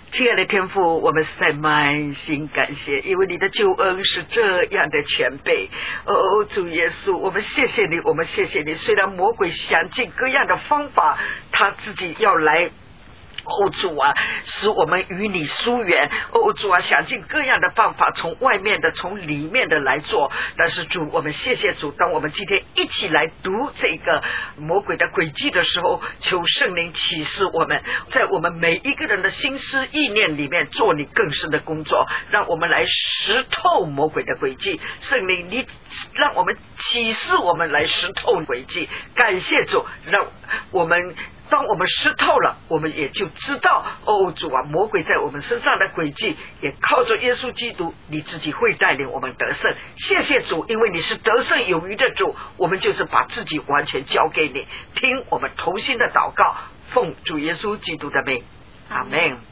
亲爱的天父，我们实在满心感谢，因为你的救恩是这样的全备。哦，主耶稣，我们谢谢你，我们谢谢你。虽然魔鬼想尽各样的方法，他自己要来主啊，使我们与你疏远。主啊，想尽各样的办法，从外面的从里面的来做。但是主，我们谢谢主，当我们今天一起来读这个魔鬼的诡计的时候，求圣灵启示我们，在我们每一个人的心思意念里面做你更深的工作，让我们来识透魔鬼的诡计。圣灵，你让我们启示我们来识透诡计。感谢主，让我们当我们识透了，我们也就知道主啊，魔鬼在我们身上的诡计，也靠着耶稣基督，你自己会带领我们得胜。谢谢主，因为你是得胜有余的主，我们就是把自己完全交给你，听我们同心的祷告，奉主耶稣基督的名，阿们。